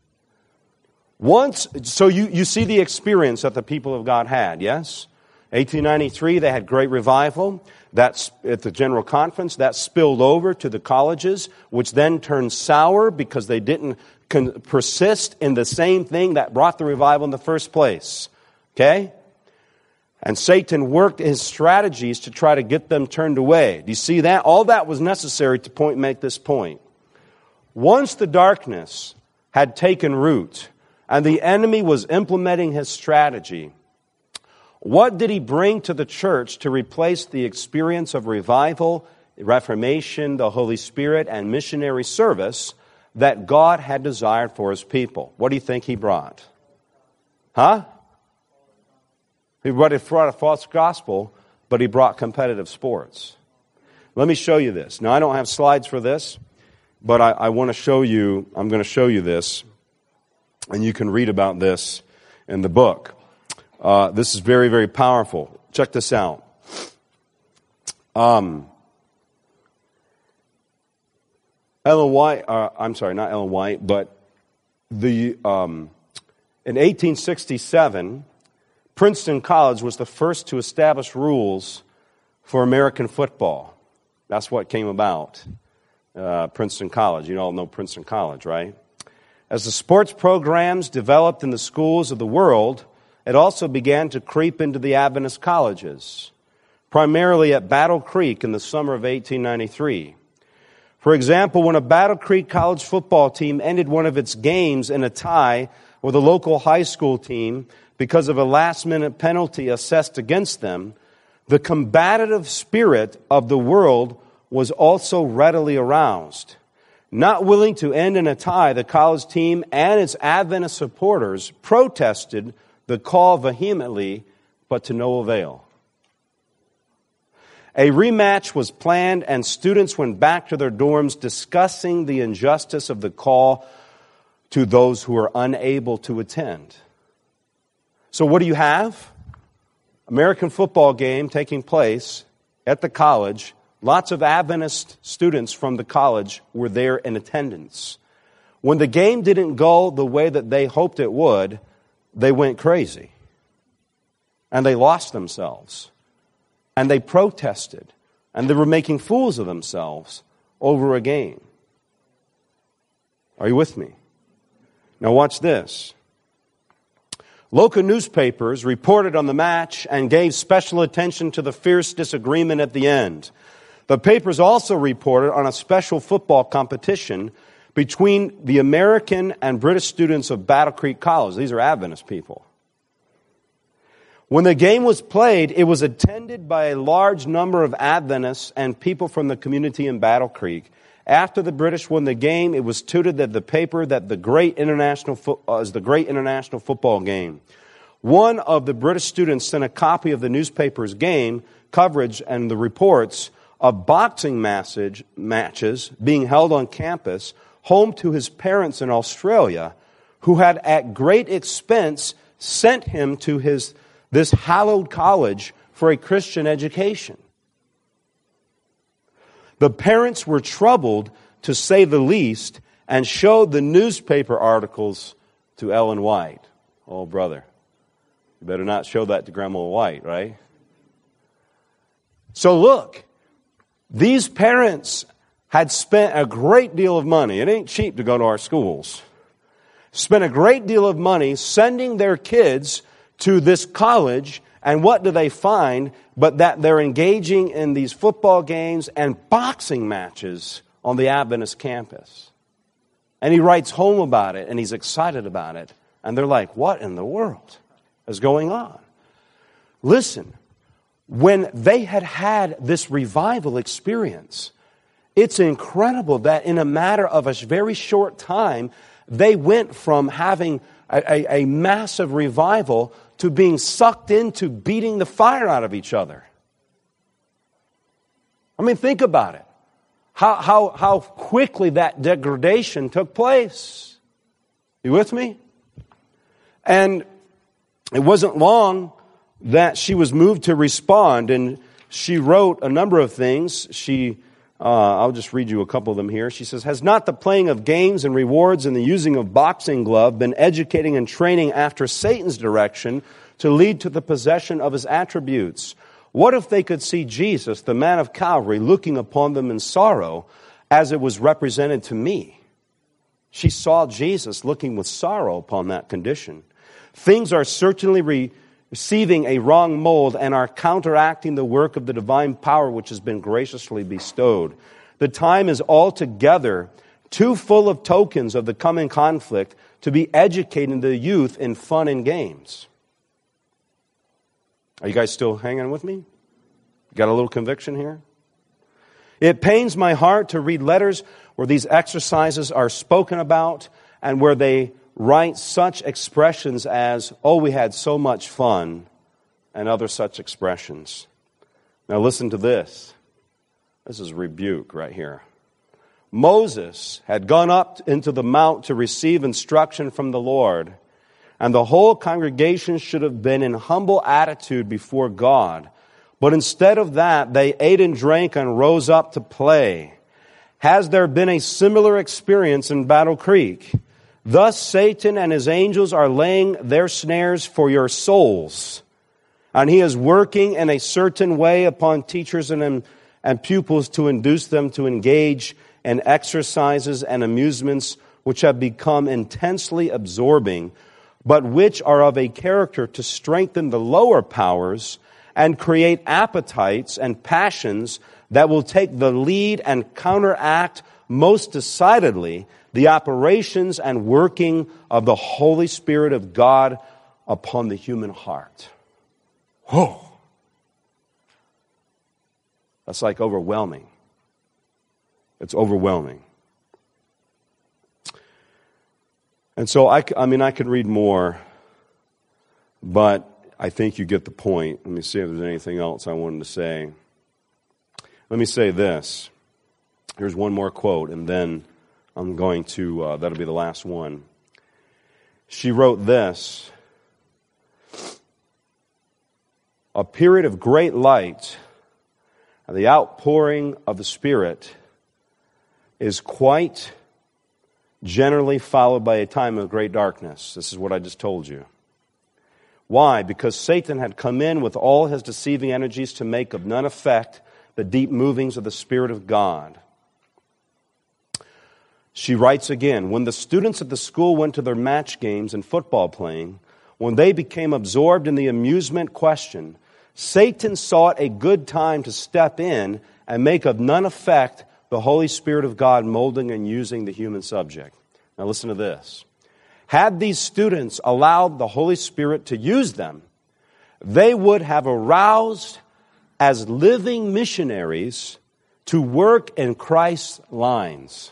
Once, so you, you see the experience that the people of God had, yes? eighteen ninety-three, they had great revival. That's at the General Conference. That spilled over to the colleges, which then turned sour because they didn't con- persist in the same thing that brought the revival in the first place. Okay? And Satan worked his strategies to try to get them turned away. Do you see that? All that was necessary to point, make this point. Once the darkness had taken root and the enemy was implementing his strategy, what did he bring to the church to replace the experience of revival, reformation, the Holy Spirit, and missionary service that God had desired for His people? What do you think he brought? Huh? He brought a false gospel, but he brought competitive sports. Let me show you this. Now, I don't have slides for this, but I, I want to show you, I'm going to show you this, and you can read about this in the book. Uh, this is very, very powerful. Check this out. Um, Ellen White, uh, I'm sorry, not Ellen White, but the um, in eighteen sixty-seven, Princeton College was the first to establish rules for American football. That's what came about. Uh, Princeton College. You all know Princeton College, right? As the sports programs developed in the schools of the world, it also began to creep into the Adventist colleges, primarily at Battle Creek in the summer of eighteen ninety-three. For example, when a Battle Creek College football team ended one of its games in a tie with a local high school team because of a last-minute penalty assessed against them, the combative spirit of the world was also readily aroused. Not willing to end in a tie, the college team and its Adventist supporters protested the call vehemently, but to no avail. A rematch was planned, and students went back to their dorms discussing the injustice of the call to those who were unable to attend. So what do you have? American football game taking place at the college. Lots of Adventist students from the college were there in attendance. When the game didn't go the way that they hoped it would, they went crazy. And they lost themselves. And they protested. And they were making fools of themselves over a game. Are you with me? Now watch this. Local newspapers reported on the match and gave special attention to the fierce disagreement at the end. The papers also reported on a special football competition between the American and British students of Battle Creek College. These are Adventist people. When the game was played, it was attended by a large number of Adventists and people from the community in Battle Creek. After the British won the game, it was touted that the paper that the great international fo- uh, is the great international football game. One of the British students sent a copy of the newspaper's game coverage and the reports of boxing massage, matches being held on campus home to his parents in Australia, who had at great expense sent him to his this hallowed college for a Christian education. The parents were troubled, to say the least, and showed the newspaper articles to Ellen White. Oh, brother, you better not show that to Grandma White, right? So look, these parents had spent a great deal of money. It ain't cheap to go to our schools. Spent a great deal of money sending their kids to this college, and what do they find but that they're engaging in these football games and boxing matches on the Adventist campus. And he writes home about it, and he's excited about it. And they're like, what in the world is going on? Listen, when they had had this revival experience, it's incredible that in a matter of a very short time, they went from having a, a, a massive revival to being sucked into beating the fire out of each other. I mean, think about it. How, how, how quickly that degradation took place. You with me? And it wasn't long that she was moved to respond, and she wrote a number of things. She, uh, I'll just read you a couple of them here. She says, has not the playing of games and rewards and the using of boxing glove been educating and training after Satan's direction to lead to the possession of his attributes? What if they could see Jesus, the man of Calvary, looking upon them in sorrow as it was represented to me? She saw Jesus looking with sorrow upon that condition. Things are certainly re- receiving a wrong mold and are counteracting the work of the divine power which has been graciously bestowed. The time is altogether too full of tokens of the coming conflict to be educating the youth in fun and games. Are you guys still hanging with me? Got a little conviction here? It pains my heart to read letters where these exercises are spoken about and where they write such expressions as, oh, we had so much fun, and other such expressions. Now listen to this. This is rebuke right here. Moses had gone up into the mount to receive instruction from the Lord, and the whole congregation should have been in humble attitude before God. But instead of that, they ate and drank and rose up to play. Has there been a similar experience in Battle Creek? Thus Satan and his angels are laying their snares for your souls. And he is working in a certain way upon teachers and, and pupils to induce them to engage in exercises and amusements which have become intensely absorbing, but which are of a character to strengthen the lower powers and create appetites and passions that will take the lead and counteract most decidedly the operations and working of the Holy Spirit of God upon the human heart. Whoa! That's like overwhelming. It's overwhelming. And so, I, I mean, I could read more, but I think you get the point. Let me see if there's anything else I wanted to say. Let me say this. Here's one more quote, and then I'm going to, uh, that'll be the last one. She wrote this: a period of great light and the outpouring of the Spirit is quite generally followed by a time of great darkness. This is what I just told you. Why? Because Satan had come in with all his deceiving energies to make of none effect the deep movings of the Spirit of God. She writes again, when the students at the school went to their match games and football playing, when they became absorbed in the amusement question, Satan sought a good time to step in and make of none effect the Holy Spirit of God molding and using the human subject. Now listen to this. Had these students allowed the Holy Spirit to use them, they would have aroused as living missionaries to work in Christ's lines.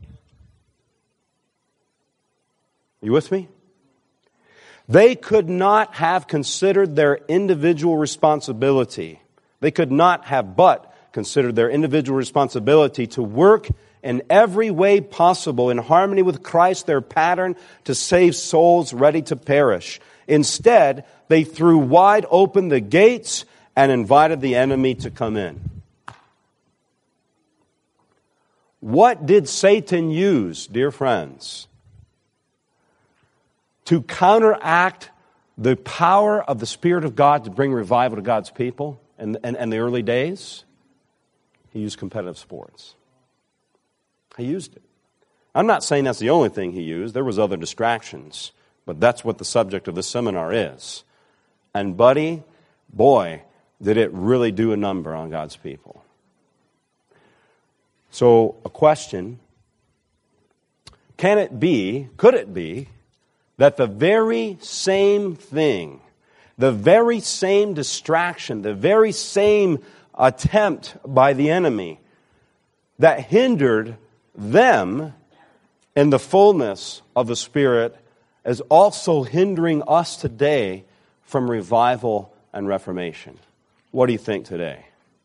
You with me? They could not have considered their individual responsibility. They could not have but considered their individual responsibility to work in every way possible in harmony with Christ, their pattern to save souls ready to perish. Instead, they threw wide open the gates and invited the enemy to come in. What did Satan use, dear friends, to counteract the power of the Spirit of God to bring revival to God's people in, in, in the early days? He used competitive sports. He used it. I'm not saying that's the only thing he used. There was other distractions. But that's what the subject of this seminar is. And buddy, boy, did it really do a number on God's people. So, a question. Can it be, could it be, that the very same thing, the very same distraction, the very same attempt by the enemy that hindered them in the fullness of the Spirit is also hindering us today from revival and reformation? What do you think today?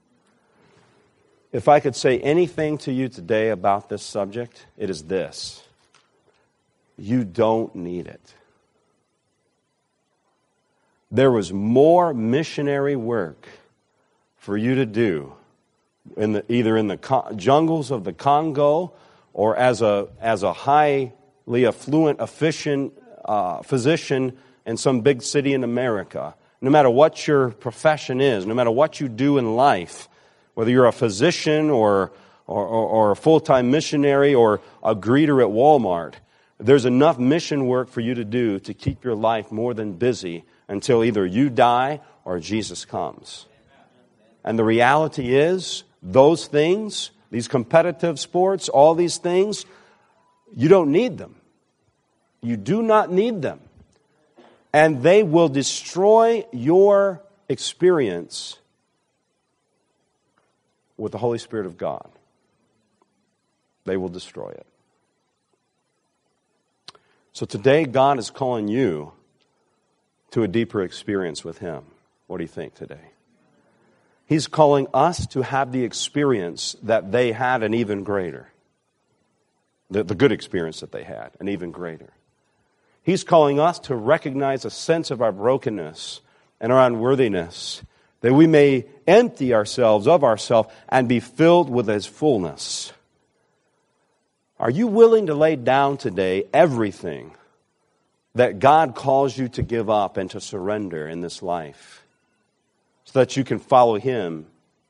If I could say anything to you today about this subject, it is this. You don't need it. There was more missionary work for you to do, in the, either in the co- jungles of the Congo or as a as a highly affluent, efficient uh, physician in some big city in America. No matter what your profession is, no matter what you do in life, whether you're a physician or or, or, or a full-time missionary or a greeter at Walmart, there's enough mission work for you to do to keep your life more than busy until either you die or Jesus comes. And the reality is, those things, these competitive sports, all these things, you don't need them. You do not need them. And they will destroy your experience with the Holy Spirit of God. They will destroy it. So today, God is calling you to a deeper experience with Him. What do you think today? He's calling us to have the experience that they had, and even greater. The, the good experience that they had, and even greater. He's calling us to recognize a sense of our brokenness and our unworthiness, that we may empty ourselves of ourselves and be filled with His fullness. Are you willing to lay down today everything that God calls you to give up and to surrender in this life, so that you can follow Him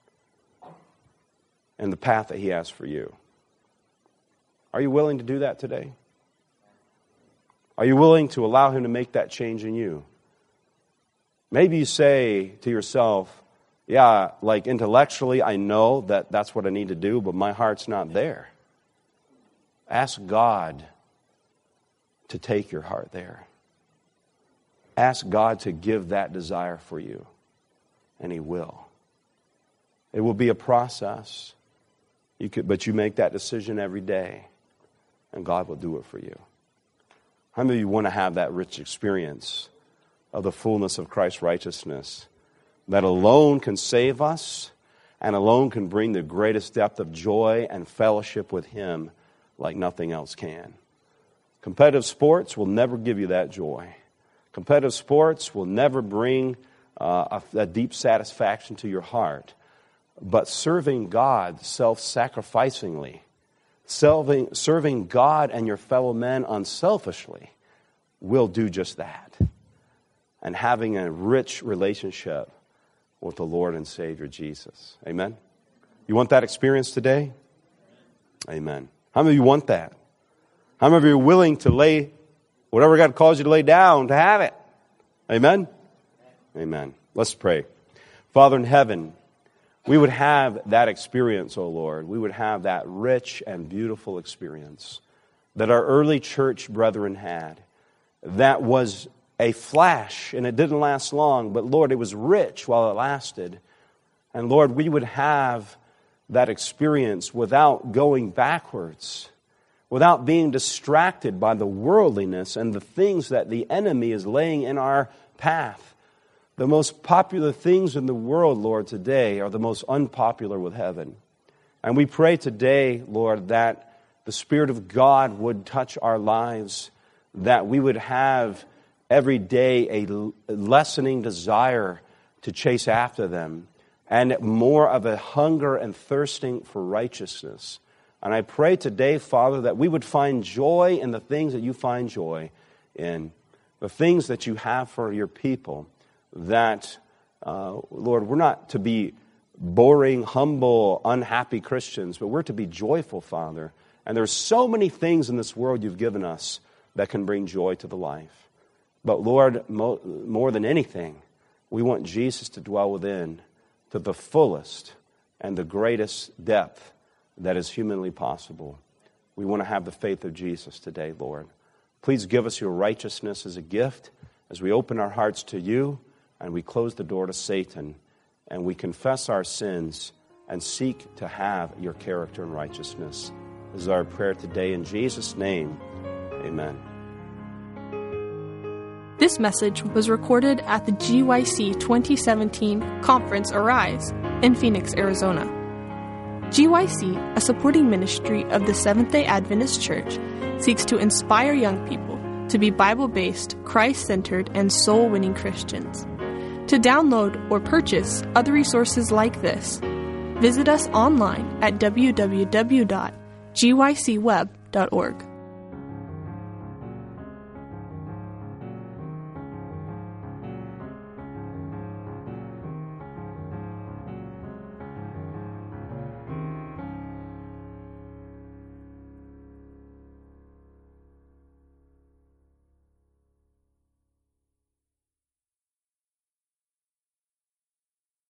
in the path that He has for you? Are you willing to do that today? Are you willing to allow Him to make that change in you? Maybe you say to yourself, yeah, like intellectually I know that that's what I need to do, but my heart's not there. Ask God to take your heart there. Ask God to give that desire for you, and He will. It will be a process, you could, but you make that decision every day, and God will do it for you. How many of you want to have that rich experience of the fullness of Christ's righteousness that alone can save us and alone can bring the greatest depth of joy and fellowship with Him like nothing else can? Competitive sports will never give you that joy. Competitive sports will never bring uh, a, a deep satisfaction to your heart. But serving God self-sacrificingly, serving, serving God and your fellow men unselfishly will do just that. And having a rich relationship with the Lord and Savior Jesus. Amen? You want that experience today? Amen. How many of you want that? How many of you are willing to lay whatever God calls you to lay down to have it? Amen? Amen. Let's pray. Father in heaven, we would have that experience, O Lord. We would have that rich and beautiful experience that our early church brethren had. That was a flash, and it didn't last long, but Lord, it was rich while it lasted. And Lord, we would have that experience without going backwards, without being distracted by the worldliness and the things that the enemy is laying in our path. The most popular things in the world, Lord, today are the most unpopular with heaven. And we pray today, Lord, that the Spirit of God would touch our lives, that we would have every day a lessening desire to chase after them, and more of a hunger and thirsting for righteousness. And I pray today, Father, that we would find joy in the things that you find joy in, the things that you have for your people, that, uh, Lord, we're not to be boring, humble, unhappy Christians, but we're to be joyful, Father. And there's so many things in this world you've given us that can bring joy to the life. But Lord, mo- more than anything, we want Jesus to dwell within to the fullest and the greatest depth that is humanly possible. We want to have the faith of Jesus today, Lord. Please give us your righteousness as a gift as we open our hearts to you and we close the door to Satan and we confess our sins and seek to have your character and righteousness. This is our prayer today in Jesus' name. Amen. This message was recorded at the G Y C twenty seventeen Conference Arise in Phoenix, Arizona. G Y C, a supporting ministry of the Seventh-day Adventist Church, seeks to inspire young people to be Bible-based, Christ-centered, and soul-winning Christians. To download or purchase other resources like this, visit us online at w w w dot g y c web dot org.